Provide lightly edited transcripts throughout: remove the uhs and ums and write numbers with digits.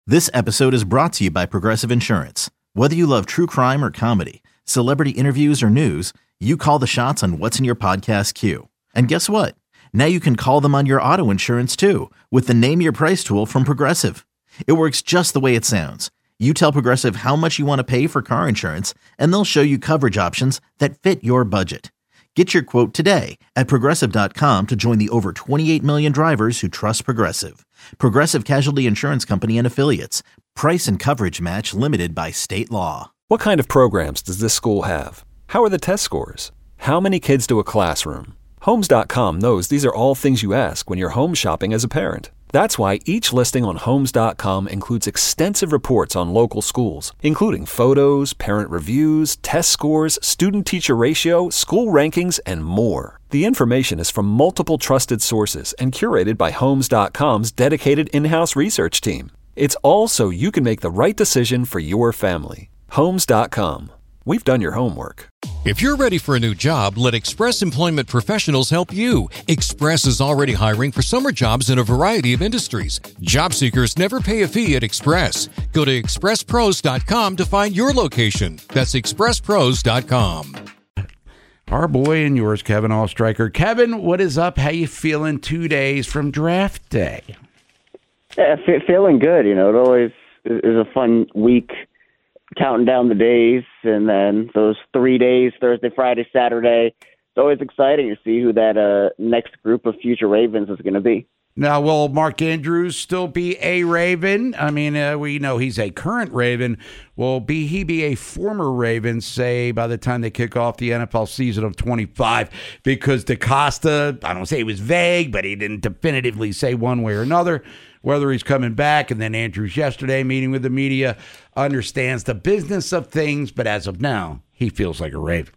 This episode is brought to you by Progressive Insurance. Whether you love true crime or comedy, celebrity interviews or news, you call the shots on what's in your podcast queue. And guess what? Now you can call them on your auto insurance too with the Name Your Price tool from Progressive. It works just the way it sounds. You tell Progressive how much you want to pay for car insurance, and they'll show you coverage options that fit your budget. Get your quote today at Progressive.com to join the over 28 million drivers who trust Progressive. Progressive Casualty Insurance Company and Affiliates. Price and coverage match limited by state law. What kind of programs does this school have? How are the test scores? How many kids to a classroom? Homes.com knows these are all things you ask when you're home shopping as a parent. That's why each listing on Homes.com includes extensive reports on local schools, including photos, parent reviews, test scores, student-teacher ratio, school rankings, and more. The information is from multiple trusted sources and curated by Homes.com's dedicated in-house research team. It's all so you can make the right decision for your family. Homes.com. We've done your homework. If you're ready for a new job, let Express Employment Professionals help you. Express is already hiring for summer jobs in a variety of industries. Job seekers never pay a fee at Express. Go to expresspros.com to find your location. That's expresspros.com. Our boy and yours, Kevin Allstriker. Kevin, what is up? How you feeling 2 days from draft day? Yeah, feeling good. You know, it always is a fun week, counting down the days, and then those 3 days, Thursday, Friday, Saturday. It's always exciting to see who that next group of future Ravens is going to be. Now, will Mark Andrews still be a Raven? I mean, we know he's a current Raven. Will he be a former Raven, say, by the time they kick off the NFL season of 25? Because DeCosta, I don't say he was vague, but he didn't definitively say one way or another whether he's coming back. And then Andrews yesterday, meeting with the media, understands the business of things, but as of now, he feels like a Raven.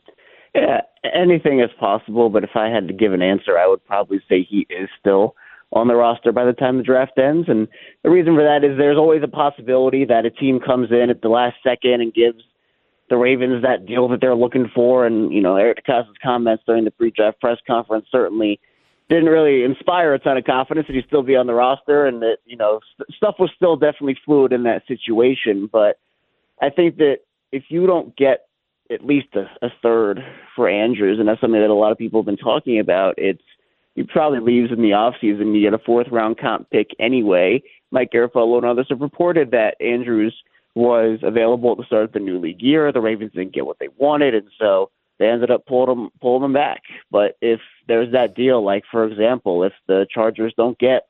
Yeah, anything is possible, but if I had to give an answer, I would probably say he is still on the roster by the time the draft ends. And the reason for that is there's always a possibility that a team comes in at the last second and gives the Ravens that deal that they're looking for. And, you know, Eric DeCosta's comments during the pre-draft press conference certainly didn't really inspire a ton of confidence that he'd still be on the roster, and that, you know, stuff was still definitely fluid in that situation. But I think that if you don't get at least a third for Andrews, and that's something that a lot of people have been talking about, he probably leaves in the offseason. You get a fourth-round comp pick anyway. Mike Garafolo and others have reported that Andrews was available at the start of the new league year. The Ravens didn't get what they wanted, and so they ended up pulling him back. But if there's that deal, like, for example, if the Chargers don't get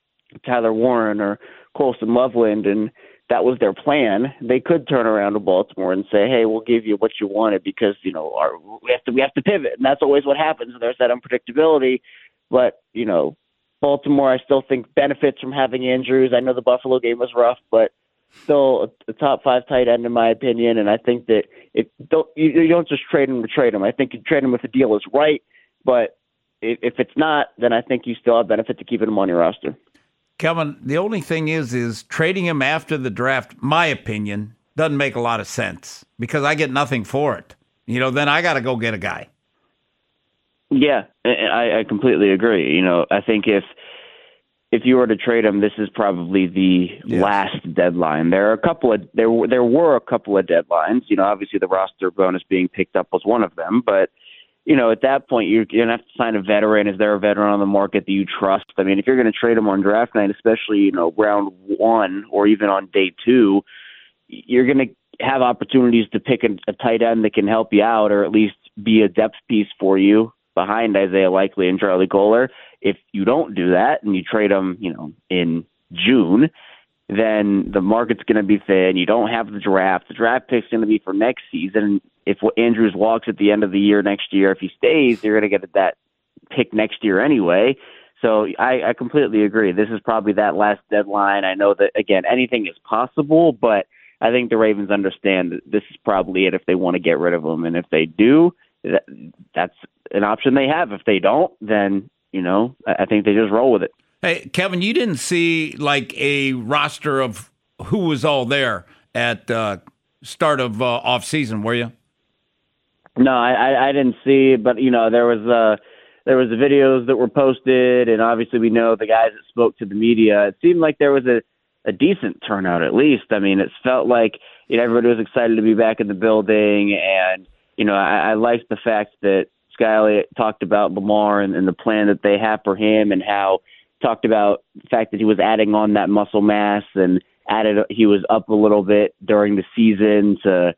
Tyler Warren or Colson Loveland, and that was their plan, they could turn around to Baltimore and say, hey, we'll give you what you wanted because, you know, we have to pivot. And that's always what happens. There's that unpredictability. But, you know, Baltimore, I still think, benefits from having Andrews. I know the Buffalo game was rough, but still a top 5 tight end in my opinion. And I think that you don't just trade him to trade him. I think you trade him if the deal is right. But if it's not, then I think you still have benefit to keeping him on your roster. Kevin, the only thing is trading him after the draft, my opinion, doesn't make a lot of sense because I get nothing for it. You know, then I got to go get a guy. Yeah, I completely agree. You know, I think if you were to trade him, this is probably the last deadline. There were a couple of deadlines. You know, obviously the roster bonus being picked up was one of them. But, you know, at that point, you're going to have to sign a veteran. Is there a veteran on the market that you trust? I mean, if you're going to trade him on draft night, especially, you know, round 1 or even on day 2, you're going to have opportunities to pick a tight end that can help you out or at least be a depth piece for you behind Isaiah Likely and Charlie Kohler. If you don't do that and you trade them, you know, in June, then the market's going to be thin. You don't have the draft. The draft pick's going to be for next season. If Andrews walks at the end of the year next year, if he stays, you're going to get that pick next year anyway. So I completely agree. This is probably that last deadline. I know that, again, anything is possible, but I think the Ravens understand that this is probably it if they want to get rid of him. And if they do, that's an option they have. If they don't, then, you know, I think they just roll with it. Hey, Kevin, you didn't see like a roster of who was all there at start of off season, were you? No, I didn't see, but you know there was the videos that were posted, and obviously we know the guys that spoke to the media. It seemed like there was a a decent turnout at least. I mean, it's felt like everybody was excited to be back in the building, and I liked the fact that Scott Elliott talked about Lamar and the plan that they have for him, and how talked about the fact that he was adding on that muscle mass and he was up a little bit during the season to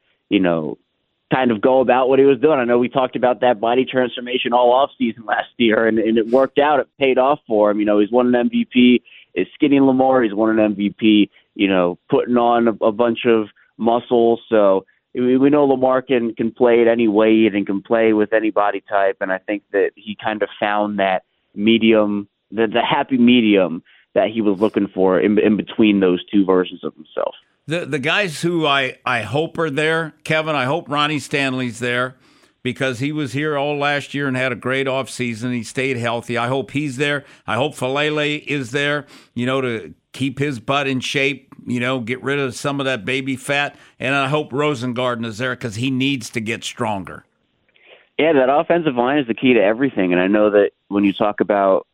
kind of go about what he was doing. I know we talked about that body transformation all off season last year, and it worked out. It paid off for him. He's won an MVP. Is skinny Lamar. He's won an MVP. Putting on a bunch of muscle. So we know Lamar can play at any weight and can play with any body type. And I think that he kind of found that medium, the happy medium that he was looking for in between those two versions of himself. The guys who I hope are there, Kevin, I hope Ronnie Stanley's there because he was here all last year and had a great offseason. He stayed healthy. I hope he's there. I hope Falele is there, to keep his butt in shape, get rid of some of that baby fat. And I hope Rosengarten is there because he needs to get stronger. Yeah, that offensive line is the key to everything. And I know that when you talk about,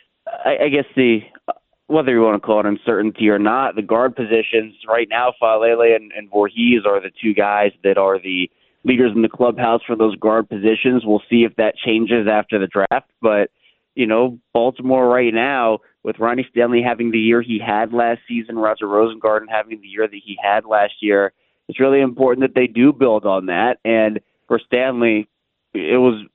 I guess whether you want to call it uncertainty or not, the guard positions right now, Falele and Voorhees are the two guys that are the leaders in the clubhouse for those guard positions. We'll see if that changes after the draft. But, Baltimore right now, with Ronnie Stanley having the year he had last season, Roger Rosengarten having the year that he had last year, it's really important that they do build on that. And for Stanley, it was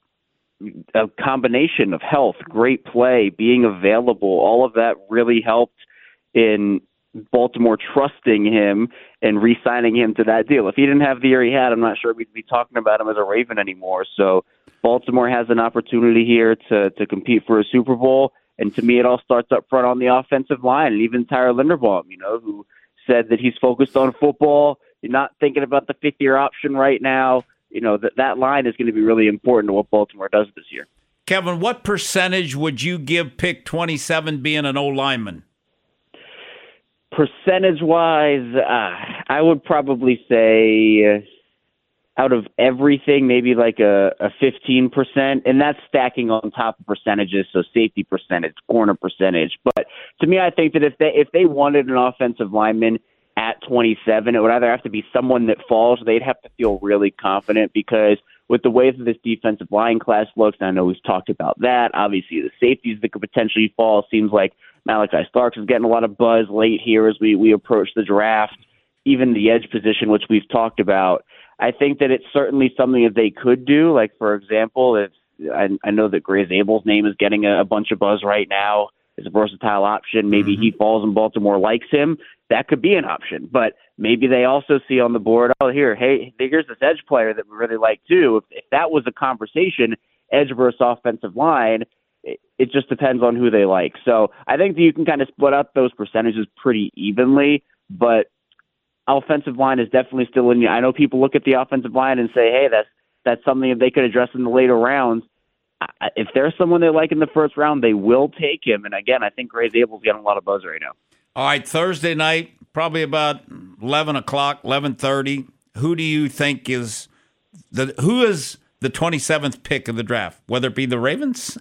a combination of health, great play, being available. All of that really helped in Baltimore trusting him and re-signing him to that deal. If he didn't have the year he had, I'm not sure we'd be talking about him as a Raven anymore. So Baltimore has an opportunity here to compete for a Super Bowl. And to me, it all starts up front on the offensive line. And even Tyler Linderbaum, who said that he's focused on football, you're not thinking about the fifth-year option right now. That line is going to be really important to what Baltimore does this year. Kevin, what percentage would you give pick 27 being an O-lineman? Percentage-wise, I would probably say out of everything, maybe like a 15%, and that's stacking on top of percentages, so safety percentage, corner percentage. But to me, I think that if they wanted an offensive lineman at 27, it would either have to be someone that falls, or they'd have to feel really confident, because with the way that this defensive line class looks, and I know we've talked about that, obviously the safeties that could potentially fall, seems like Malachi Starks is getting a lot of buzz late here as we approach the draft, even the edge position, which we've talked about. I think that it's certainly something that they could do. Like, for example, I know that Gray Zabel's name is getting a bunch of buzz right now. It's a versatile option. Maybe he falls and Baltimore likes him. That could be an option. But maybe they also see on the board, here's this edge player that we really like too. If that was a conversation, edge versus offensive line, it just depends on who they like. So I think that you can kind of split up those percentages pretty evenly, but offensive line is definitely still in. I know people look at the offensive line and say, hey, that's something that they could address in the later rounds. If there's someone they like in the first round, they will take him. And again, I think Gray Zabel's getting a lot of buzz right now. All right, Thursday night, probably about 11 o'clock, 11:30. Who do you think who is the 27th pick of the draft? Whether it be the Ravens?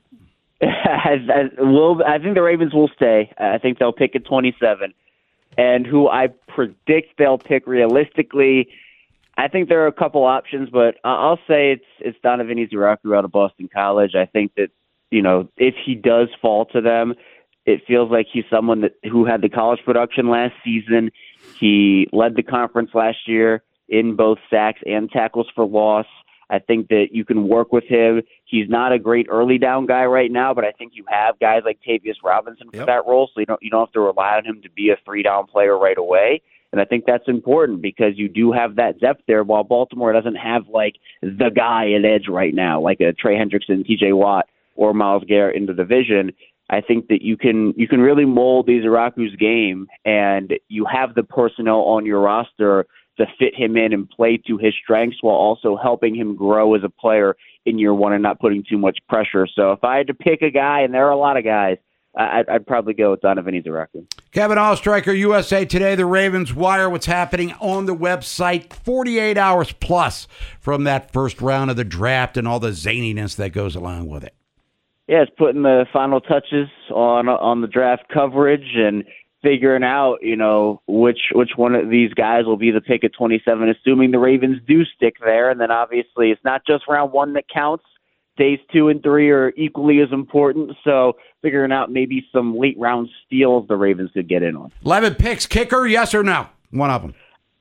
I think the Ravens will stay. I think they'll pick at 27. And who I predict they'll pick realistically, I think there are a couple options, but I'll say it's Donovan Eziraku out of Boston College. I think that, if he does fall to them, it feels like he's someone who had the college production last season. He led the conference last year in both sacks and tackles for loss. I think that you can work with him. He's not a great early down guy right now, but I think you have guys like Tavius Robinson for that role, so you don't have to rely on him to be a 3-down player right away. And I think that's important because you do have that depth there, while Baltimore doesn't have like the guy at edge right now, like a Trey Hendrickson, TJ Watt, or Myles Garrett in the division. I think that you can really mold Eziraku's game, and you have the personnel on your roster to fit him in and play to his strengths while also helping him grow as a player in year one and not putting too much pressure. So if I had to pick a guy, and there are a lot of guys, I'd probably go with Donovan Eziraku. Kevin Oestreicher, USA Today, the Ravens Wire, what's happening on the website 48 hours plus from that first round of the draft and all the zaniness that goes along with it. Yeah, it's putting the final touches on the draft coverage, and figuring out, which one of these guys will be the pick at 27, assuming the Ravens do stick there. And then obviously it's not just round 1 that counts. Days 2 and 3 are equally as important. So figuring out maybe some late round steals the Ravens could get in on. 11 picks, kicker, yes or no? One of them.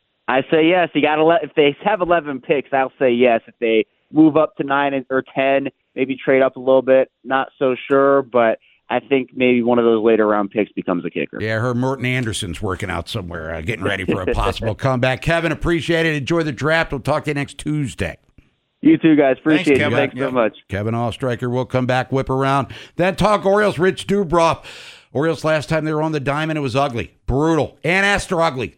I say yes. You got to if they have 11 picks, I'll say yes. If they move up to 9 or 10, maybe trade up a little bit, not so sure, but I think maybe one of those later round picks becomes a kicker. Yeah, I heard Morton Anderson's working out somewhere, getting ready for a possible comeback. Kevin, appreciate it. Enjoy the draft. We'll talk to you next Tuesday. You too, guys. Appreciate it. Kevin. Thanks so much. Kevin Ostreicher will come back, whip around. Then talk Orioles, Rich Dubroff. Orioles last time they were on the diamond, it was ugly, brutal, and Esther ugly,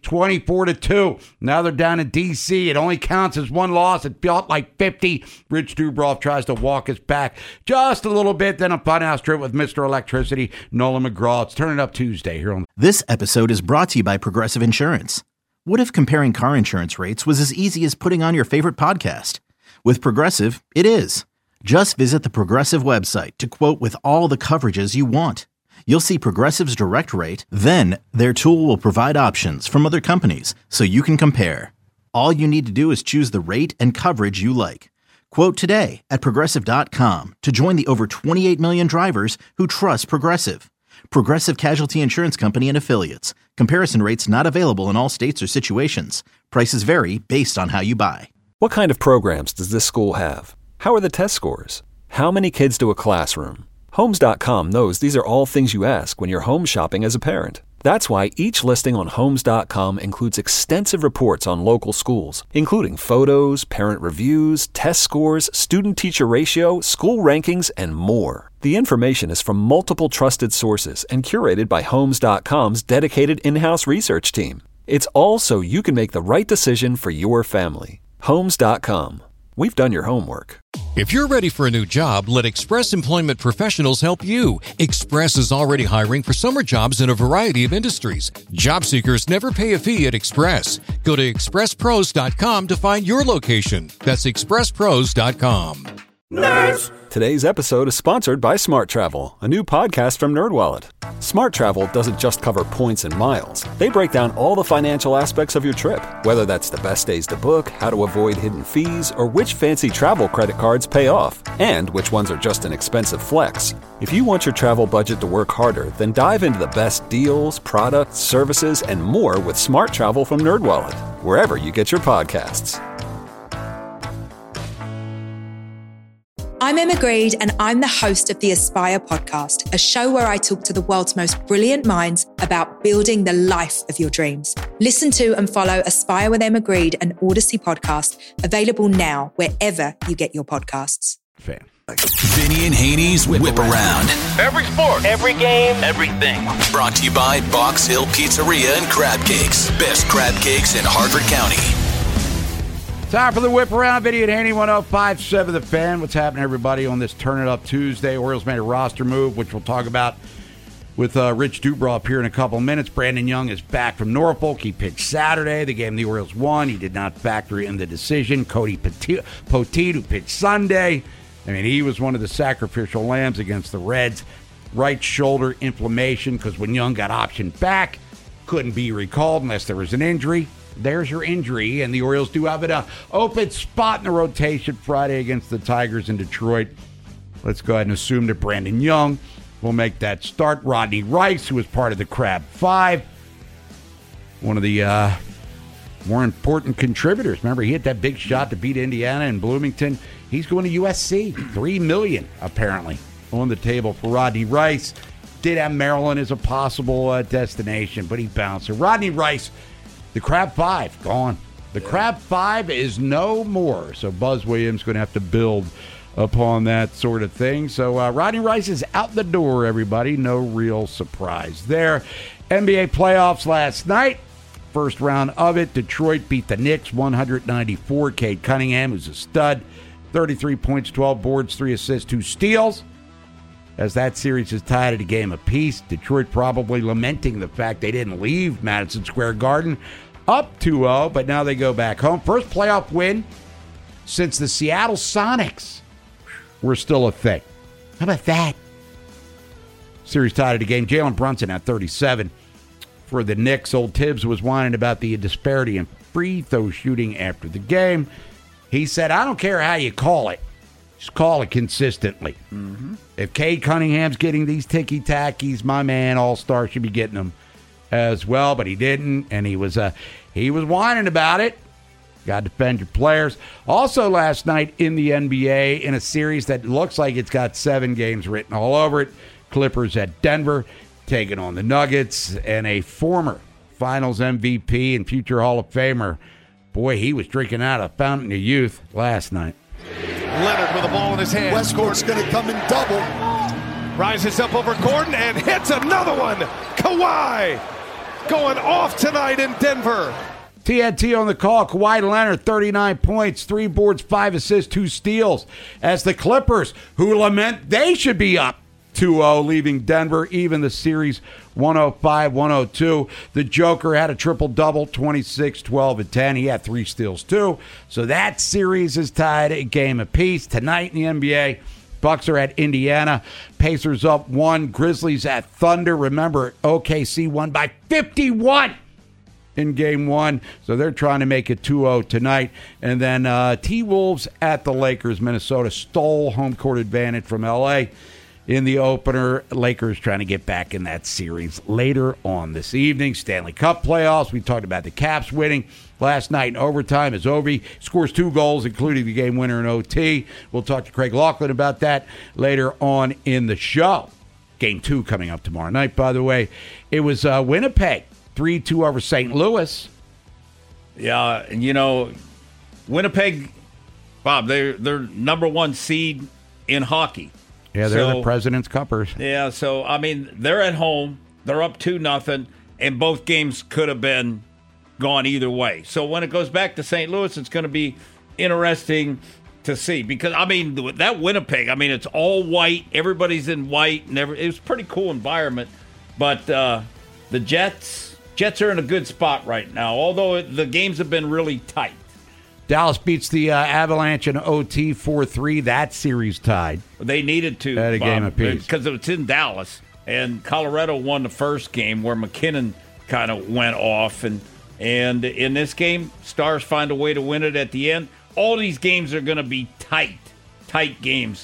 24-2. Now they're down in D.C. It only counts as one loss. It felt like 50. Rich Dubroff tries to walk us back just a little bit. Then a funhouse trip with Mr. Electricity, Nolan McGraw. It's Turn It Up Tuesday here on. This episode is brought to you by Progressive Insurance. What if comparing car insurance rates was as easy as putting on your favorite podcast? With Progressive, it is. Just visit the Progressive website to quote with all the coverages you want. You'll see Progressive's direct rate, then their tool will provide options from other companies so you can compare. All you need to do is choose the rate and coverage you like. Quote today at Progressive.com to join the over 28 million drivers who trust Progressive. Progressive Casualty Insurance Company and Affiliates. Comparison rates not available in all states or situations. Prices vary based on how you buy. What kind of programs does this school have? How are the test scores? How many kids do a classroom? Homes.com knows these are all things you ask when you're home shopping as a parent. That's why each listing on Homes.com includes extensive reports on local schools, including photos, parent reviews, test scores, student-teacher ratio, school rankings, and more. The information is from multiple trusted sources and curated by Homes.com's dedicated in-house research team. It's all so you can make the right decision for your family. Homes.com. We've done your homework. If you're ready for a new job, let Express Employment Professionals help you. Express is already hiring for summer jobs in a variety of industries. Job seekers never pay a fee at Express. Go to expresspros.com to find your location. That's expresspros.com. Nerds! Today's episode is sponsored by Smart Travel, a new podcast from NerdWallet. Smart Travel doesn't just cover points and miles. They break down all the financial aspects of your trip, whether that's the best days to book, how to avoid hidden fees, or which fancy travel credit cards pay off, and which ones are just an expensive flex. If you want your travel budget to work harder, then dive into the best deals, products, services, and more with Smart Travel from NerdWallet, wherever you get your podcasts. I'm Emma Greed, and I'm the host of the Aspire podcast, a show where I talk to the world's most brilliant minds about building the life of your dreams. Listen to and follow Aspire with Emma Greed, an Odyssey podcast, available now wherever you get your podcasts. Fan. Vinny and Haney's Whip Around. Every sport, every game, everything. Brought to you by Box Hill Pizzeria and Crab Cakes. Best crab cakes in Harford County. Time for the Whip Around. Vinny and Haney, 105.7 The Fan. What's happening, everybody, on this Turn It Up Tuesday? Orioles made a roster move, which we'll talk about with Rich Dubroff here in a couple minutes. Brandon Young is back from Norfolk. He pitched Saturday. The game the Orioles won. He did not factor in the decision. Cody Poteet, who pitched Sunday. I mean, he was one of the sacrificial lambs against the Reds. Right shoulder inflammation, because when Young got optioned back, couldn't be recalled unless there was an injury. There's your injury, and the Orioles do have an open spot in the rotation Friday against the Tigers in Detroit. Let's go ahead and assume that Brandon Young will make that start. Rodney Rice, who was part of the Crab Five, one of the more important contributors. Remember, he hit that big shot to beat Indiana in Bloomington. He's going to USC. $3 million, apparently, on the table for Rodney Rice. Did have Maryland as a possible destination, but he bounced. So Rodney Rice, the Crab Five, gone. The Crab Five is no more. So Buzz Williams going to have to build upon that sort of thing. So Rodney Rice is out the door, everybody. No real surprise there. NBA playoffs last night. First round of it. Detroit beat the Knicks 194. Cade Cunningham, who's a stud. 33 points, 12 boards, 3 assists, 2 steals. As that series is tied at a game apiece, Detroit probably lamenting the fact they didn't leave Madison Square Garden up 2-0, but now they go back home. First playoff win since the Seattle Sonics were still a thing. How about that? Series tied at a game. Jalen Brunson at 37. for the Knicks. Old Tibbs was whining about the disparity in free throw shooting after the game. He said, I don't care how you call it. Just call it consistently. Mm-hmm. If Cade Cunningham's getting these ticky-tackies, my man, All-Star, should be getting them as well, but he didn't, and he was whining about it. Got to defend your players. Also last night in the NBA, in a series that looks like it's got 7 games written all over it, Clippers at Denver taking on the Nuggets, and a former Finals MVP and future Hall of Famer, boy, he was drinking out of a fountain of youth last night. Leonard with the ball in his hand. Westbrook's going to come in double. Rises up over Gordon and hits another one. Kawhi going off tonight in Denver. TNT on the call. Kawhi Leonard, 39 points, 3 boards, 5 assists, 2 steals. As the Clippers, who lament they should be up 2-0, leaving Denver, even the series 105-102. The Joker had a triple-double, 26, 12, and 10. He had 3 steals, too. So that series is tied a game apiece. Tonight in the NBA, Bucks are at Indiana. Pacers up 1. Grizzlies at Thunder. Remember, OKC won by 51 in Game 1. So they're trying to make it 2-0 tonight. And then T-Wolves at the Lakers. Minnesota stole home court advantage from L.A. in the opener. Lakers trying to get back in that series later on this evening. Stanley Cup playoffs. We talked about the Caps winning last night in overtime as Ovi scores 2 goals, including the game winner in OT. We'll talk to Craig Laughlin about that later on in the show. Game 2 coming up tomorrow night, by the way. It was Winnipeg, 3-2 over St. Louis. Yeah, and Winnipeg, Bob, they're number 1 seed in hockey. Yeah, they're the President's Cuppers. Yeah, so, they're at home. They're up 2-0, and both games could have been gone either way. So when it goes back to St. Louis, it's going to be interesting to see. Because, that Winnipeg, it's all white. Everybody's in white. And it was a pretty cool environment. But the Jets are in a good spot right now, although the games have been really tight. Dallas beats the Avalanche in OT 4-3. That series tied. They needed to. At a game apiece. Because it's in Dallas. And Colorado won the first game where McKinnon kind of went off. And in this game, Stars find a way to win it at the end. All these games are going to be tight games.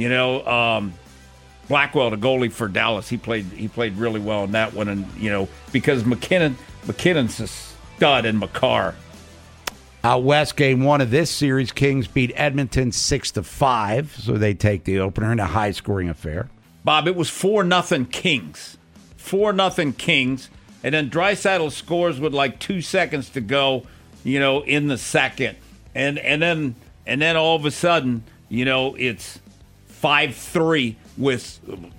Blackwell, the goalie for Dallas, he played really well in that one. And, because McKinnon's a stud in Makar. Out west, game 1 of this series, Kings beat Edmonton 6-5, so they take the opener in a high-scoring affair. Bob, it was 4-0 Kings. 4-0 Kings, and then Draisaitl scores with like 2 seconds to go, in the second. And then all of a sudden, it's 5-3 with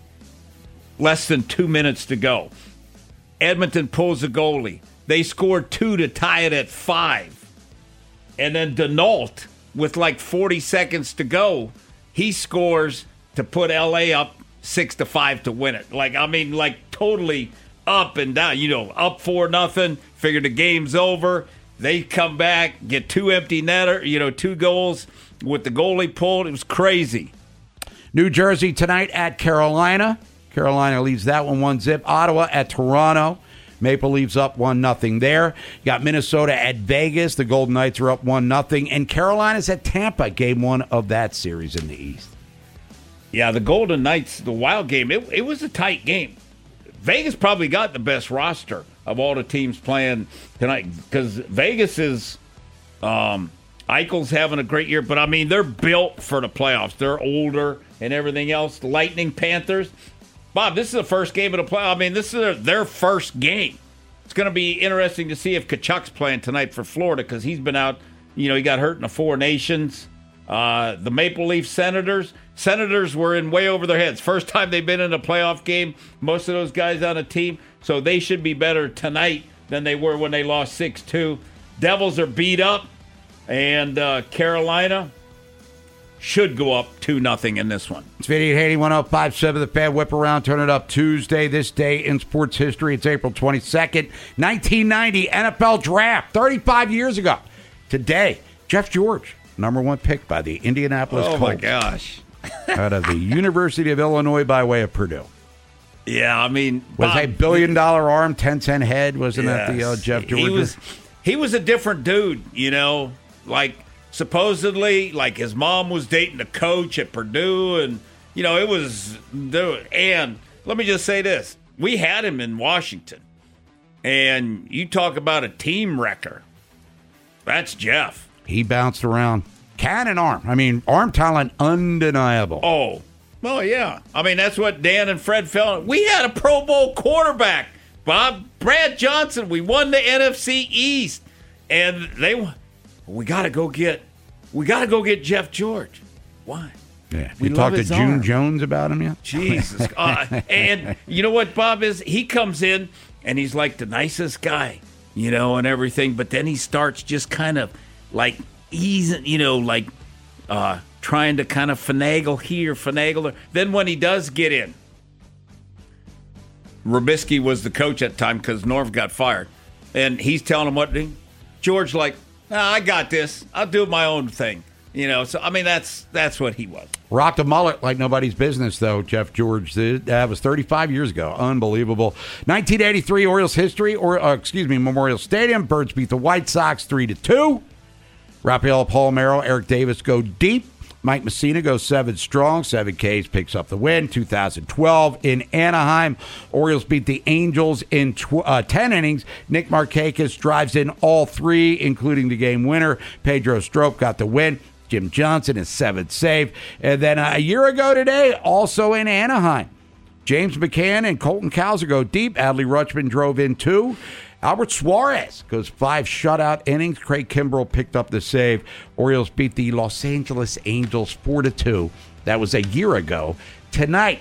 less than 2 minutes to go. Edmonton pulls the goalie. They scored 2 to tie it at 5. And then Denault, with like 40 seconds to go, he scores to put L.A. up 6-5 to win it. Totally up and down. Up 4-0, figure the game's over. They come back, get 2 empty netter, 2 goals with the goalie pulled. It was crazy. New Jersey tonight at Carolina. Carolina leads that one 1-0. Ottawa at Toronto. Maple Leafs up 1-0 there. You got Minnesota at Vegas. The Golden Knights are up 1-0. And Carolina's at Tampa, game 1 of that series in the East. Yeah, the Golden Knights, the Wild game, it was a tight game. Vegas probably got the best roster of all the teams playing tonight because Vegas is Eichel's having a great year, but they're built for the playoffs. They're older and everything else. The Lightning, Panthers. Bob, this is the first game of the playoffs. This is their first game. It's going to be interesting to see if Kachuk's playing tonight for Florida because he's been out. He got hurt in the Four Nations. The Maple Leaf Senators were in way over their heads. First time they've been in a playoff game. Most of those guys on a team. So they should be better tonight than they were when they lost 6-2. Devils are beat up. And Carolina should go up 2-0 in this one. It's 88-80, 105.7 The Fan. Whip around, turn it up Tuesday. This day in sports history. It's April 22nd, 1990, NFL Draft, 35 years ago. Today, Jeff George, number 1 pick by the Indianapolis Colts. Oh, my gosh. Out of the University of Illinois by way of Purdue. Yeah, I mean, was Bob, a $1 billion arm, 10-cent head. Wasn't that the Jeff George? He was a different dude, you know. Like supposedly, like his mom was dating a coach at Purdue, and you know it was. And let me just say this: we had him in Washington, and you talk about a team wrecker. That's Jeff. He bounced around, cannon arm. I mean, arm talent undeniable. Oh. Well, yeah. I mean, that's what Dan and Fred felt. We had a Pro Bowl quarterback, Bob. Brad Johnson. We won the NFC East, and we got to go get Jeff George. Why? Yeah. You talked to June Jones about him yet? Jesus. And you know what Bob is? He comes in and he's like the nicest guy, you know, and everything. But then he starts just kind of like easing, you know, like trying to kind of finagle here, finagle there. Then when he does get in, Robisky was the coach at the time because Norv got fired. And he's telling him what to do. George like, I got this. I'll do my own thing. You know, so, I mean, that's what he was. Rocked a mullet like nobody's business, though, Jeff George did. That was 35 years ago. Unbelievable. 1983 Orioles history, Memorial Stadium. Birds beat the White Sox 3-2. Rafael Palmeiro, Eric Davis go deep. Mike Messina goes 7 strong. 7 Ks, picks up the win. 2012 in Anaheim. Orioles beat the Angels in 10 innings. Nick Markakis drives in all 3, including the game winner. Pedro Strop got the win. Jim Johnson, his 7th save. And then a year ago today, also in Anaheim, James McCann and Colton Cowser go deep. Adley Rutschman drove in 2. Albert Suarez goes 5 shutout innings. Craig Kimbrell picked up the save. Orioles beat the Los Angeles Angels 4-2. That was a year ago. Tonight,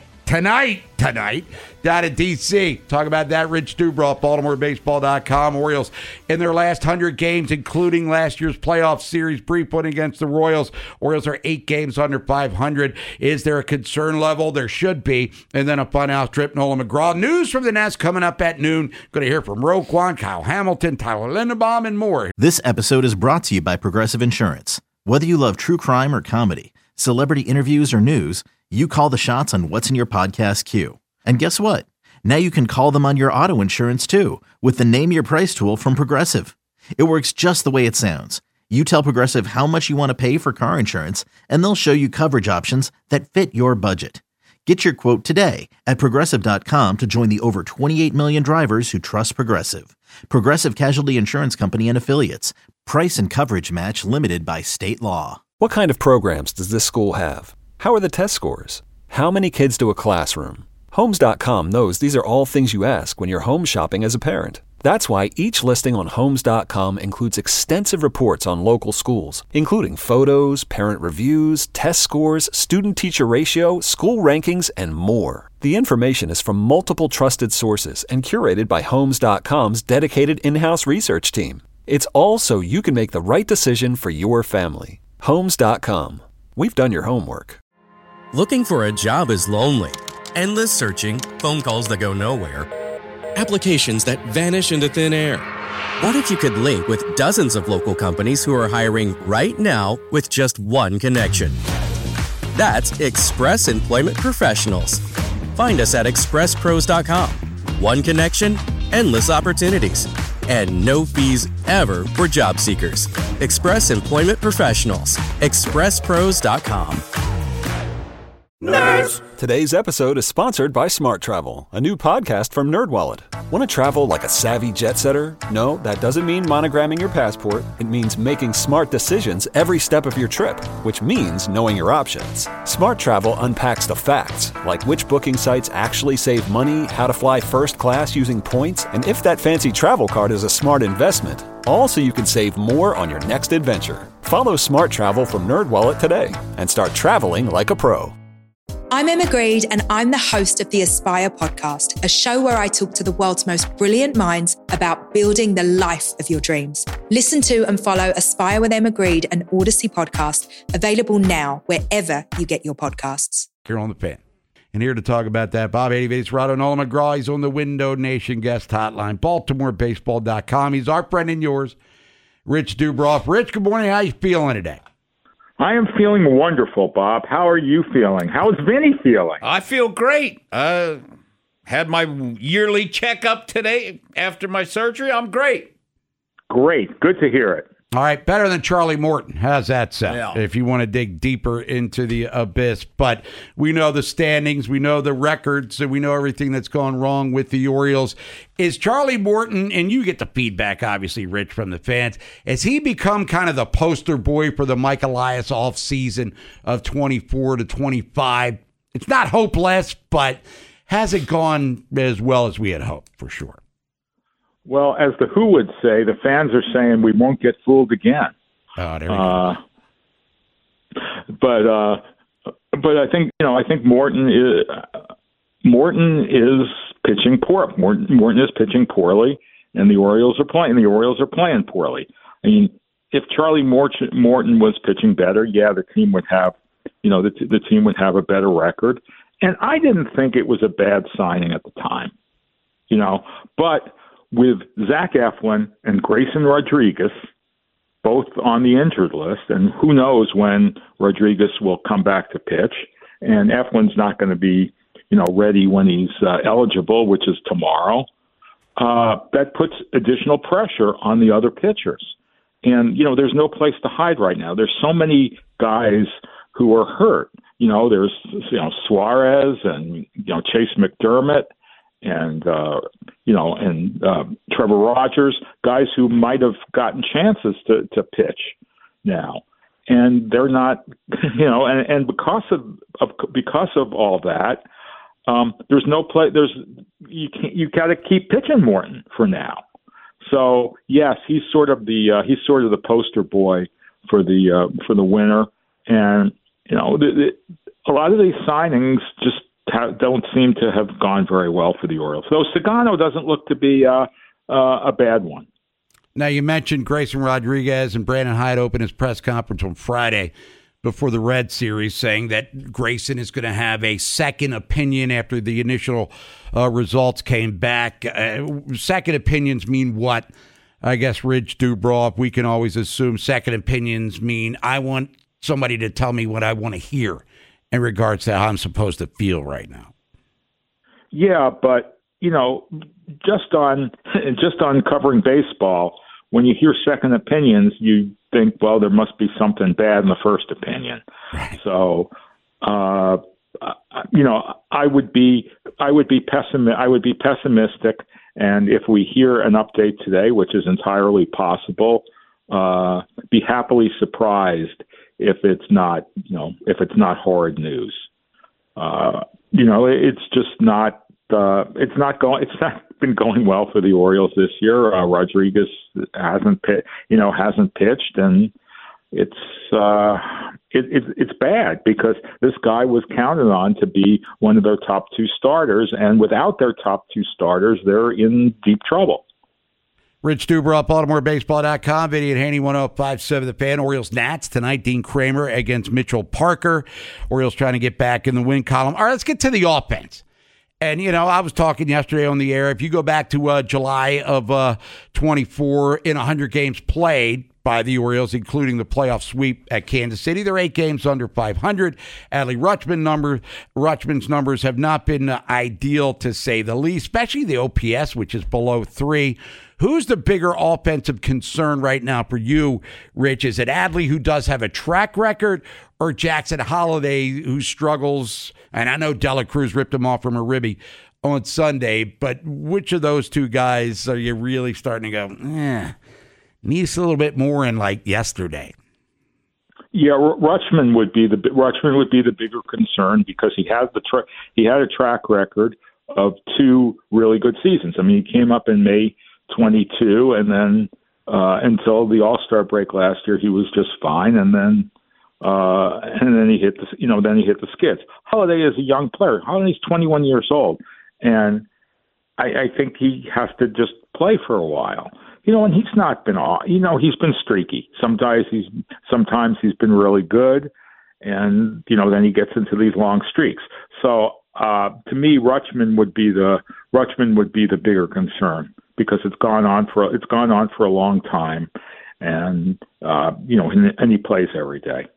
down at D.C. Talk about that. Rich Dubroff, BaltimoreBaseball.com. Orioles in their last 100 games, including last year's playoff series brief one against the Royals. Orioles are 8 games under 500. Is there a concern level? There should be. And then a funhouse trip. Nolan McGraw. News from the Nest coming up at noon. Going to hear from Roquan, Kyle Hamilton, Tyler Linderbaum, and more. This episode is brought to you by Progressive Insurance. Whether you love true crime or comedy, celebrity interviews or news, you call the shots on what's in your podcast queue. And guess what? Now you can call them on your auto insurance too with the Name Your Price tool from Progressive. It works just the way it sounds. You tell Progressive how much you want to pay for car insurance, and they'll show you coverage options that fit your budget. Get your quote today at Progressive.com to join the over 28 million drivers who trust Progressive. Progressive Casualty Insurance Company and Affiliates. Price and coverage match limited by state law. What kind of programs does this school have? How are the test scores? How many kids do a classroom? Homes.com knows these are all things you ask when you're home shopping as a parent. That's why each listing on Homes.com includes extensive reports on local schools, including photos, parent reviews, test scores, student-teacher ratio, school rankings, and more. The information is from multiple trusted sources and curated by Homes.com's dedicated in-house research team. It's all so you can make the right decision for your family. Homes.com. We've done your homework. Looking for a job is lonely. Endless searching, phone calls that go nowhere, applications that vanish into thin air. What if you could link with dozens of local companies who are hiring right now with just one connection? That's Express Employment Professionals. Find us at expresspros.com. One connection, endless opportunities, and no fees ever for job seekers. Express Employment Professionals. expresspros.com. Nerds! Today's episode is sponsored by Smart Travel, a new podcast from NerdWallet. Want to travel like a savvy jet setter? No, that doesn't mean monogramming your passport. It means making smart decisions every step of your trip, which means knowing your options. Smart Travel unpacks the facts, like which booking sites actually save money, how to fly first class using points, and if that fancy travel card is a smart investment. All so you can save more on your next adventure. Follow Smart Travel from NerdWallet today and start traveling like a pro. I'm Emma Greed, and I'm the host of the Aspire podcast, a show where I talk to the world's most brilliant minds about building the life of your dreams. Listen to and follow Aspire with Emma Greed, an Odyssey podcast, available now wherever you get your podcasts. Here on the Fan. And here to talk about that, Bob Adivates, Rado Nolan McGraw. He's on the Window Nation guest hotline, BaltimoreBaseball.com. He's our friend and yours, Rich Dubroff. Rich, good morning. How you feeling today? I am feeling wonderful, Bob. How are you feeling? How's Vinny feeling? I feel great. Had my yearly checkup today after my surgery. I'm great. Great. Good to hear it. All right, better than Charlie Morton. How's that sound? Yeah. If you want to dig deeper into the abyss. But we know the standings, we know the records, and we know everything that's gone wrong with the Orioles. Is Charlie Morton, and you get the feedback, obviously, Rich, from the fans, has he become kind of the poster boy for the Mike Elias offseason of 24 to 25? It's not hopeless, but has it gone as well as we had hoped, for sure? Well, as the Who would say, the fans are saying we won't get fooled again. Oh, there we go. But I think Morton is pitching poor. Morton is pitching poorly, and the Orioles are playing. The Orioles are playing poorly. I mean, if Charlie Morton was pitching better, yeah, the team would have, the team would have a better record. And I didn't think it was a bad signing at the time, but with Zach Eflin and Grayson Rodriguez both on the injured list, and who knows when Rodriguez will come back to pitch, and Eflin's not going to be, ready when he's eligible, which is tomorrow, that puts additional pressure on the other pitchers. And, there's no place to hide right now. There's so many guys who are hurt. There's, Suarez and, Chase McDermott, and Trevor Rogers, guys who might have gotten chances to pitch now, and they're not, and because of all that, there's no play. You got to keep pitching Morton for now. So yes, he's sort of the poster boy for the winter, and a lot of these signings just don't seem to have gone very well for the Orioles. Though Sagano doesn't look to be a bad one. Now, you mentioned Grayson Rodriguez, and Brandon Hyde opened his press conference on Friday before the Red Series, saying that Grayson is going to have a second opinion after the initial results came back. Second opinions mean what? I guess, Rich Dubroff, we can always assume second opinions mean I want somebody to tell me what I want to hear in regards to how I'm supposed to feel right now. Yeah, but just on covering baseball, when you hear second opinions, you think, well, there must be something bad in the first opinion. Right. So, I would be pessimistic, and if we hear an update today, which is entirely possible, be happily surprised if it's not horrid news. It's just not. It's not been going well for the Orioles this year. Rodriguez hasn't pitched, and it's bad because this guy was counted on to be one of their top two starters, and without their top two starters, they're in deep trouble. Rich Dubroff, BaltimoreBaseball.com, Vinny and Haney, 105.7 The Fan. Orioles Nats tonight. Dean Kramer against Mitchell Parker. Orioles trying to get back in the win column. All right, let's get to the offense. And, I was talking yesterday on the air. If you go back to July of 24 in 100 games played by the Orioles, including the playoff sweep at Kansas City, they're 8 games under 500. Adley Rutschman's numbers have not been ideal, to say the least, especially the OPS, which is below 3. Who's the bigger offensive concern right now for you, Rich? Is it Adley, who does have a track record, or Jackson Holiday, who struggles? And I know Dela Cruz ripped him off from a ribby on Sunday, but which of those two guys are you really starting to go, needs a little bit more in like yesterday? Yeah, Rutschman would be the bigger concern because he had a track record of 2 really good seasons. I mean, he came up in May 22, and then until the All-Star break last year, he was just fine, and then he hit the skids. Holiday is a young player. Holiday's 21 years old, and I think he has to just play for a while. And he's not been he's been streaky. Sometimes he's been really good, and then he gets into these long streaks. So to me, Rutschman would be the bigger concern, because it's gone on for a long time, and he plays every day.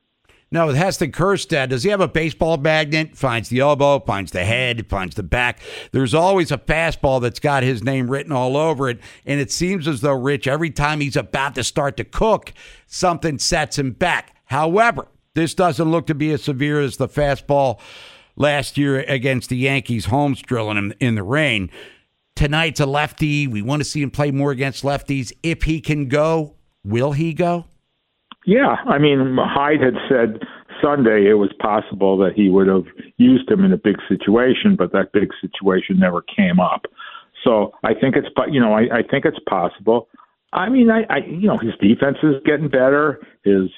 No, with Heston Kjerstad, does he have a baseball magnet? Finds the elbow, finds the head, finds the back. There's always a fastball that's got his name written all over it. And it seems as though, Rich, every time he's about to start to cook, something sets him back. However, this doesn't look to be as severe as the fastball last year against the Yankees, Holmes drilling him in the rain. Tonight's a lefty. We want to see him play more against lefties. If he can go, will he go? Yeah, I mean, Hyde had said Sunday it was possible that he would have used him in a big situation, but that big situation never came up. So I think it's, I think it's possible. I mean, his defense is getting better. His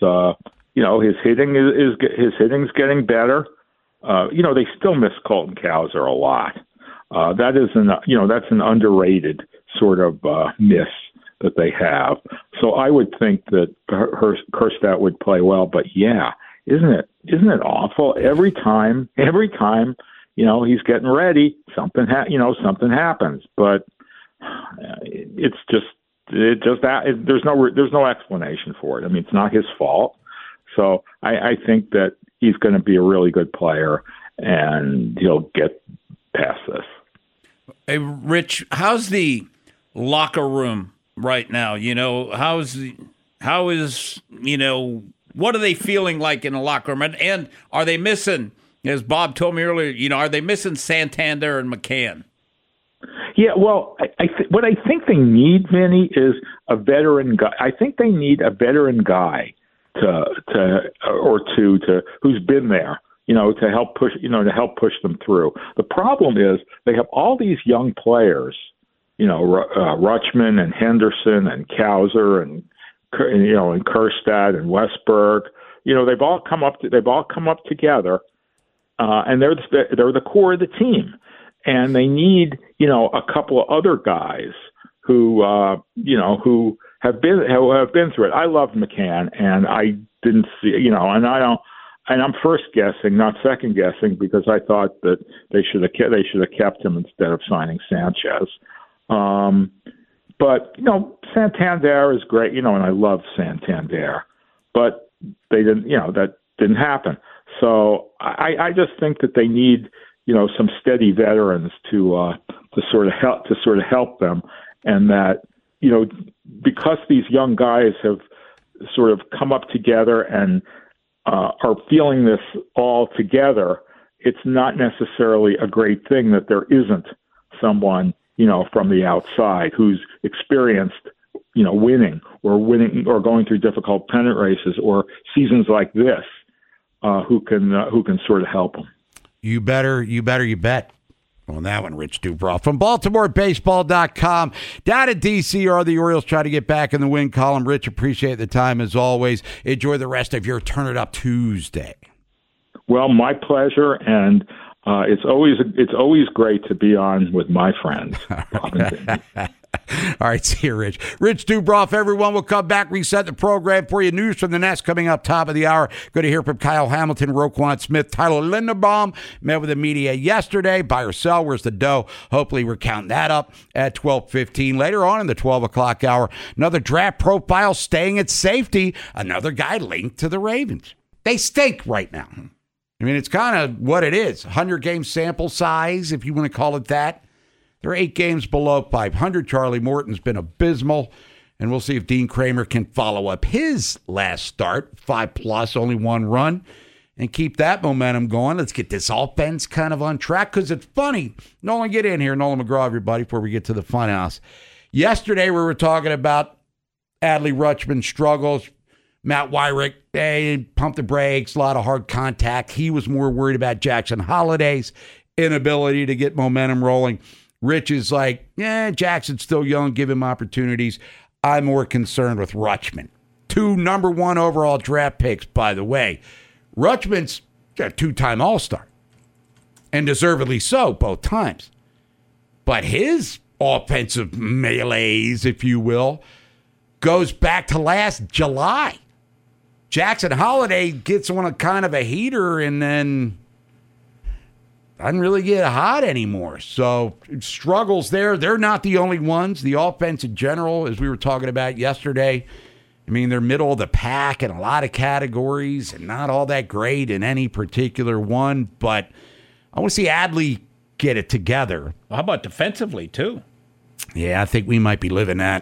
hitting's getting better. They still miss Colton Cowser a lot. That's an underrated sort of miss that they have. So I would think that Kjerstad would play well, but yeah, isn't it awful? Every time, he's getting ready, something happens, but there's no explanation for it. I mean, it's not his fault. So I think that he's going to be a really good player and he'll get past this. Hey, Rich, how's the locker room right now? What are they feeling like in the locker room? And are they missing, as Bob told me earlier, are they missing Santander and McCann? Yeah, well, what I think they need, Vinny, is a veteran guy. I think they need a veteran guy who's been there, to help push them through. The problem is they have all these young players, Rutschman and Henderson and Cowser and Kjerstad and Westberg. They've all come up together, and they're the core of the team. And they need, a couple of other guys who have been through it. I loved McCann, and I didn't see, and I'm first guessing, not second guessing, because I thought that they should have kept him instead of signing Sanchez. But Santander is great, and I love Santander, but they didn't, that didn't happen. So I just think that they need, some steady veterans to sort of help them, and that, because these young guys have sort of come up together and are feeling this all together, it's not necessarily a great thing that there isn't someone, from the outside who's experienced, winning or going through difficult pennant races or seasons like this, who can sort of help them. You bet on that one, Rich Dubroff. From BaltimoreBaseball.com, down at D.C. are the Orioles trying to get back in the win column. Rich, appreciate the time as always. Enjoy the rest of your Turn It Up Tuesday. Well, my pleasure, and it's always great to be on with my friends. All right, see you, Rich. Rich Dubroff, everyone. Will come back, reset the program for you. News from the Nest coming up top of the hour. Going to hear from Kyle Hamilton, Roquan Smith, Tyler Linderbaum. Met with the media yesterday. Buy or sell, where's the dough? Hopefully we're counting that up at 12:15. Later on in the 12 o'clock hour, another draft profile staying at safety. Another guy linked to the Ravens. They stink right now. I mean, it's kind of what it is. 100-game sample size, if you want to call it that. They're 8 games below 500. Charlie Morton's been abysmal, and we'll see if Dean Kramer can follow up his last start, 5+, only 1 run, and keep that momentum going. Let's get this offense kind of on track, because it's funny. Nolan, get in here. Nolan McGraw, everybody, before we get to the funhouse. Yesterday, we were talking about Adley Rutschman's struggles. Matt Weyrich, pumped the brakes, a lot of hard contact. He was more worried about Jackson Holliday's inability to get momentum rolling. Rich is like, Jackson's still young, give him opportunities. I'm more concerned with Rutschman. 2 number 1 overall draft picks, by the way. Rutschman's a 2-time All-Star, and deservedly so both times. But his offensive melees, if you will, goes back to last July. Jackson Holliday gets on a kind of a heater and then doesn't really get hot anymore. So struggles there. They're not the only ones. The offense in general, as we were talking about yesterday, I mean, they're middle of the pack in a lot of categories and not all that great in any particular one. But I want to see Adley get it together. Well, how about defensively, too? Yeah, I think we might be living that.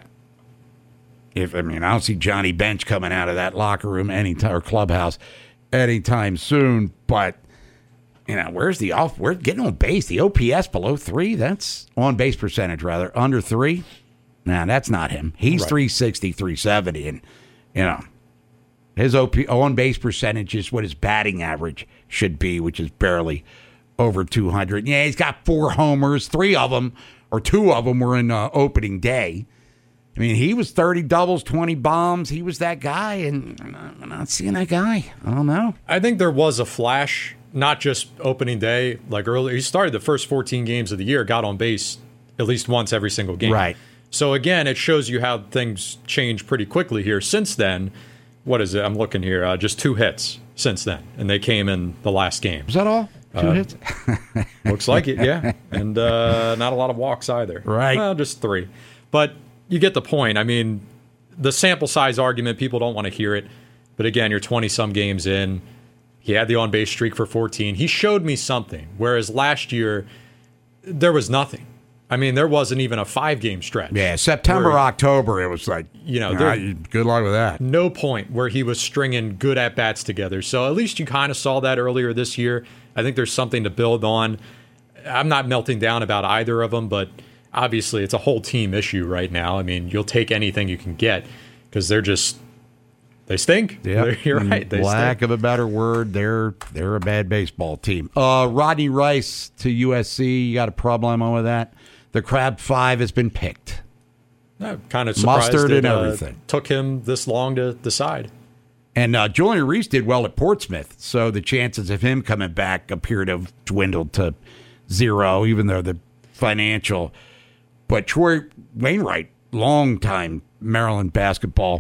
I don't see Johnny Bench coming out of that locker room anytime or clubhouse anytime soon. But, where's the off? We're getting on base. The OPS below 3. That's on base percentage, rather. Under 3. Nah, that's not him. He's right. 360, 370. And, his on base percentage is what his batting average should be, which is barely over 200. Yeah, he's got 4 homers. 3 of them, or 2 of them, were in opening day. I mean, he was 30 doubles, 20 bombs. He was that guy, and I'm not seeing that guy. I don't know. I think there was a flash, not just opening day, like earlier. He started the first 14 games of the year, got on base at least once every single game. Right. So, again, it shows you how things change pretty quickly here. Since then, what is it? I'm looking here. Just 2 hits since then, and they came in the last game. Was that all? 2 hits? Looks like it, yeah. And not a lot of walks either. Right. Well, just 3. But you get the point. I mean, the sample size argument, people don't want to hear it. But, again, you're 20-some games in. He had the on-base streak for 14. He showed me something, whereas last year there was nothing. I mean, there wasn't even a 5-game stretch. Yeah, September, October, it was like, good luck with that. No point where he was stringing good at-bats together. So at least you kind of saw that earlier this year. I think there's something to build on. I'm not melting down about either of them, but obviously it's a whole team issue right now. I mean, you'll take anything you can get because they stink. Yeah, you're right. They lack stink. of a better word, they're a bad baseball team. Rodney Rice to USC, you got a problem with that? The Crab 5 has been picked. I'm kind of surprised Mustard and everything. Took him this long to decide. And Julian Reese did well at Portsmouth, so the chances of him coming back appear to have dwindled to 0, even though the financial. But Troy Wainwright, longtime Maryland basketball,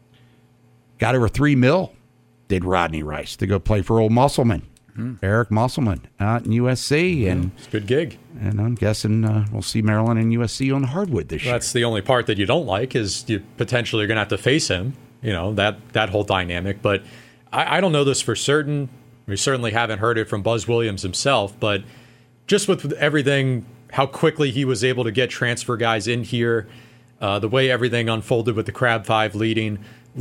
got over $3 million, did Rodney Rice, to go play for old Musselman. Eric Musselman out in USC. And it's a good gig. And I'm guessing we'll see Maryland and USC on hardwood this year. That's the only part that you don't like is you potentially are going to have to face him, that whole dynamic. But I don't know this for certain. We certainly haven't heard it from Buzz Williams himself. But just with everything, how quickly he was able to get transfer guys in here, the way everything unfolded with the Crab 5 leaving,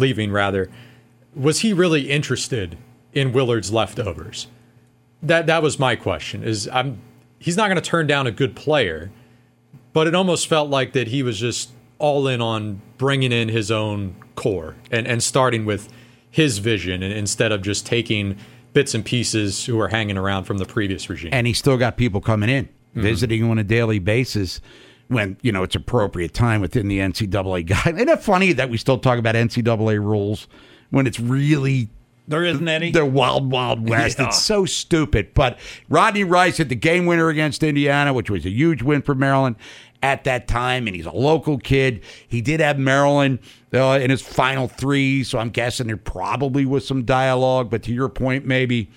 was he really interested in Willard's leftovers? That was my question. He's not going to turn down a good player, but it almost felt like that he was just all in on bringing in his own core and starting with his vision instead of just taking bits and pieces who are hanging around from the previous regime. And he's still got people coming in, visiting on a daily basis when, it's appropriate time within the NCAA guide. Isn't it funny that we still talk about NCAA rules when it's really... There isn't any. The wild, wild west. Yeah. It's so stupid. But Rodney Rice hit the game winner against Indiana, which was a huge win for Maryland at that time, and he's a local kid. He did have Maryland in his final 3, so I'm guessing there probably was some dialogue. But to your point, maybe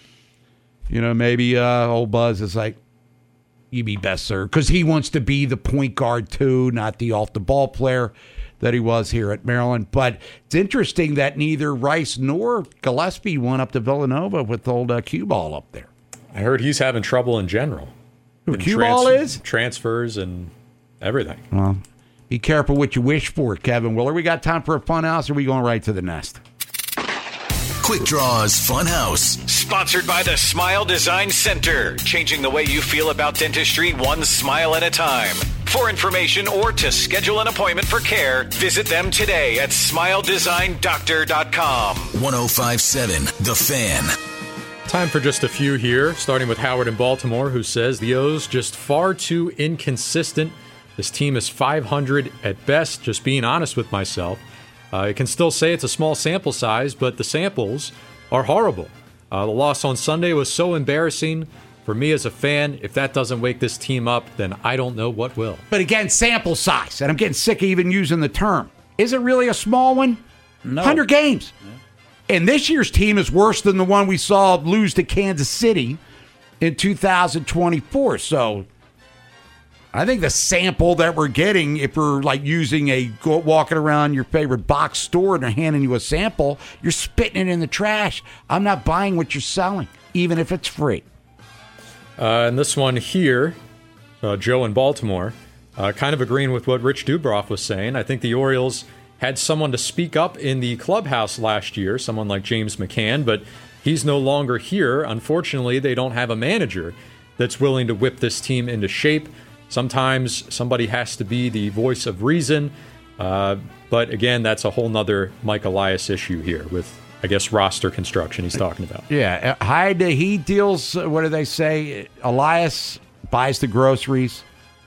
old Buzz is like, you be best served, because he wants to be the point guard too, not the off-the-ball player that he was here at Maryland. But it's interesting that neither Rice nor Gillespie went up to Villanova with old cue ball up there. I heard he's having trouble in general. Who, cue ball is? Transfers and everything. Well, be careful what you wish for, Kevin Willard. We got time for a fun house, or are we going right to the nest? Quick Draws Funhouse. Sponsored by the Smile Design Center. Changing the way you feel about dentistry one smile at a time. For information or to schedule an appointment for care, visit them today at smiledesignDoctor.com. 105.7 The Fan. Time for just a few here, starting with Howard in Baltimore, who says the O's just far too inconsistent. This team is 500 at best, just being honest with myself. I can still say it's a small sample size, but the samples are horrible. The loss on Sunday was so embarrassing. For me as a fan, if that doesn't wake this team up, then I don't know what will. But again, sample size, and I'm getting sick of even using the term. Is it really a small one? No. 100 games. Yeah. And this year's team is worse than the one we saw lose to Kansas City in 2024. So I think the sample that we're getting, if we're like using walking around your favorite box store and they're handing you a sample, you're spitting it in the trash. I'm not buying what you're selling, even if it's free. And this one here, Joe in Baltimore, kind of agreeing with what Rich Dubroff was saying. I think the Orioles had someone to speak up in the clubhouse last year, someone like James McCann, but he's no longer here. Unfortunately, they don't have a manager that's willing to whip this team into shape. Sometimes somebody has to be the voice of reason. But again, that's a whole nother Mike Elias issue here with, I guess, roster construction he's talking about. Yeah, Hyde, he deals, what do they say? Elias buys the groceries,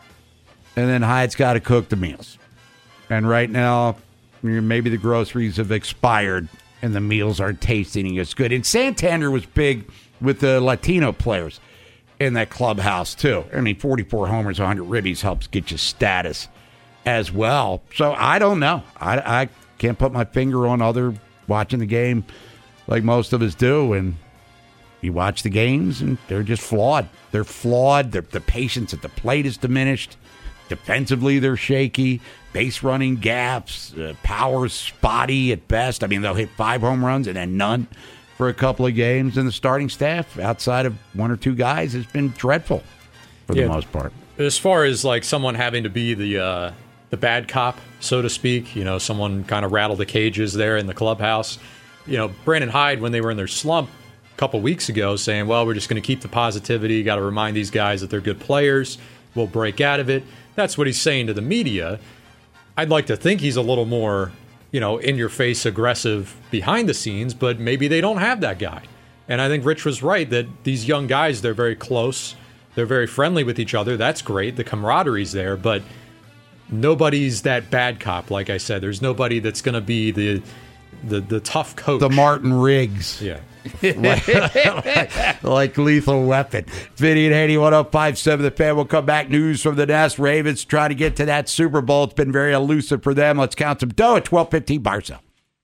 and then Hyde's got to cook the meals. And right now, maybe the groceries have expired, and the meals aren't tasting as good. And Santander was big with the Latino players in that clubhouse, too. I mean, 44 homers, 100 ribbies helps get you status as well. So I don't know. I can't put my finger on other watching the game like most of us do. And you watch the games, and they're just flawed. They're flawed. The patience at the plate is diminished. Defensively, they're shaky. Base running gaps. Power's spotty at best. I mean, they'll hit 5 home runs and then none for a couple of games, and the starting staff, outside of 1 or 2 guys, has been dreadful for the most part. As far as like someone having to be the bad cop, so to speak, someone kind of rattled the cages there in the clubhouse. Brandon Hyde, when they were in their slump a couple weeks ago, saying, well, we're just going to keep the positivity, got to remind these guys that they're good players, we'll break out of it. That's what he's saying to the media. I'd like to think he's a little more in-your-face aggressive behind the scenes, but maybe they don't have that guy. And I think Rich was right that these young guys, they're very close. They're very friendly with each other. That's great. The camaraderie's there, but nobody's that bad cop, like I said. There's nobody that's going to be the tough coach. The Martin Riggs. Yeah. like Lethal Weapon. Vinny and Haney, 105.7 The Fan. We'll come back. News from the Nest. Ravens trying to get to that Super Bowl. It's been very elusive for them. Let's count some dough at 12:15. Barca.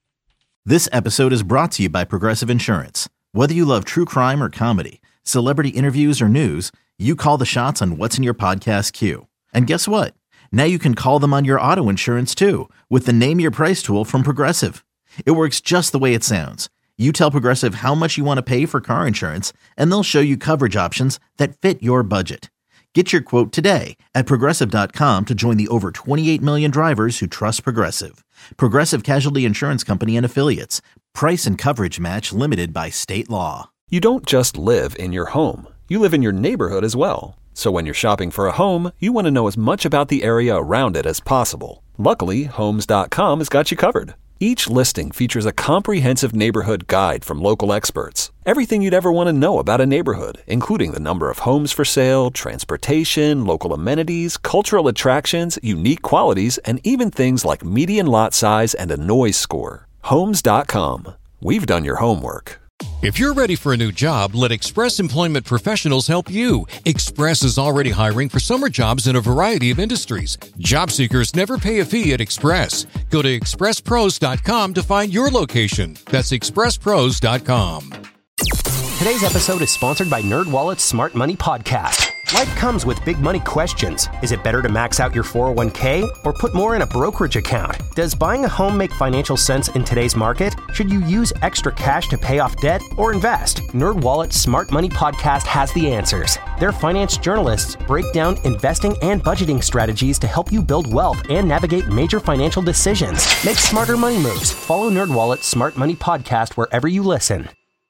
This episode is brought to you by Progressive Insurance. Whether you love true crime or comedy, celebrity interviews or news, you call the shots on what's in your podcast queue. And guess what? Now you can call them on your auto insurance too with the Name Your Price tool from Progressive. It works just the way it sounds. You tell Progressive how much you want to pay for car insurance, and they'll show you coverage options that fit your budget. Get your quote today at Progressive.com to join the over 28 million drivers who trust Progressive. Progressive Casualty Insurance Company and Affiliates. Price and coverage match limited by state law. You don't just live in your home. You live in your neighborhood as well. So when you're shopping for a home, you want to know as much about the area around it as possible. Luckily, Homes.com has got you covered. Each listing features a comprehensive neighborhood guide from local experts. Everything you'd ever want to know about a neighborhood, including the number of homes for sale, transportation, local amenities, cultural attractions, unique qualities, and even things like median lot size and a noise score. Homes.com. We've done your homework. If you're ready for a new job, let Express Employment Professionals help you. Express is already hiring for summer jobs in a variety of industries. Job seekers never pay a fee at Express. Go to expresspros.com to find your location. That's expresspros.com. Today's episode is sponsored by NerdWallet's Smart Money Podcast. Life comes with big money questions. Is it better to max out your 401k or put more in a brokerage account? Does buying a home make financial sense in today's market? Should you use extra cash to pay off debt or invest? NerdWallet's Smart Money Podcast has the answers. Their finance journalists break down investing and budgeting strategies to help you build wealth and navigate major financial decisions. Make smarter money moves. Follow NerdWallet's Smart Money Podcast wherever you listen.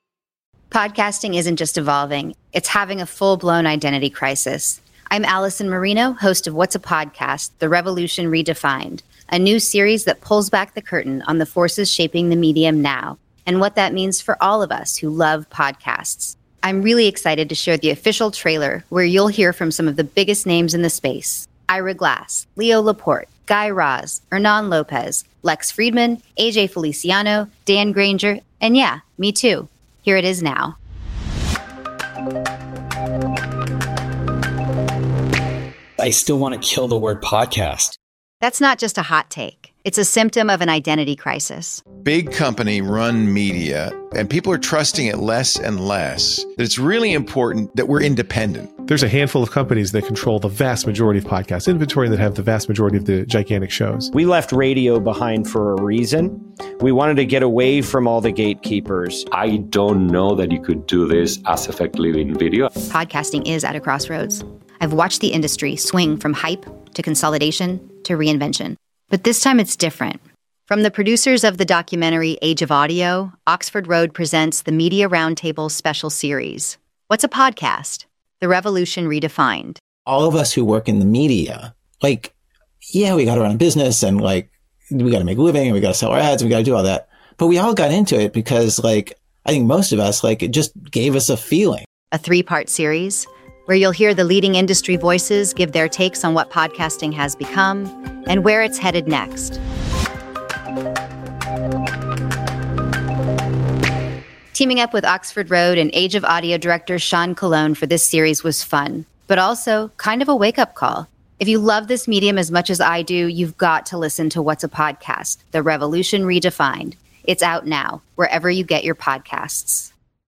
Podcasting isn't just evolving, it's having a full-blown identity crisis. I'm Allison Marino, host of What's a Podcast? The Revolution Redefined, a new series that pulls back the curtain on the forces shaping the medium now and what that means for all of us who love podcasts. I'm really excited to share the official trailer where you'll hear from some of the biggest names in the space. Ira Glass, Leo Laporte, Guy Raz, Hernan Lopez, Lex Friedman, AJ Feliciano, Dan Granger, and yeah, me too. Here it is now. I still want to kill the word podcast. That's not just a hot take. It's a symptom of an identity crisis. Big company run media, and people are trusting it less and less. It's really important that we're independent, There's a handful of companies that control the vast majority of podcast inventory that have the vast majority of the gigantic shows. We left radio behind for a reason. We wanted to get away from all the gatekeepers. I don't know that you could do this as effectively in video. Podcasting is at a crossroads. I've watched the industry swing from hype to consolidation to reinvention. But this time it's different. From the producers of the documentary Age of Audio, Oxford Road presents the Media Roundtable special series. What's a podcast? The Revolution Redefined. All of us who work in the media, like, yeah, we got to run a business and like, we got to make a living and we got to sell our ads and we got to do all that. But we all got into it because like, I think most of us, like, it just gave us a feeling. A 3-part series where you'll hear the leading industry voices give their takes on what podcasting has become and where it's headed next. Teaming up with Oxford Road and Age of Audio director Sean Colon for this series was fun, but also kind of a wake-up call. If you love this medium as much as I do, you've got to listen to What's a Podcast? The Revolution Redefined. It's out now, wherever you get your podcasts.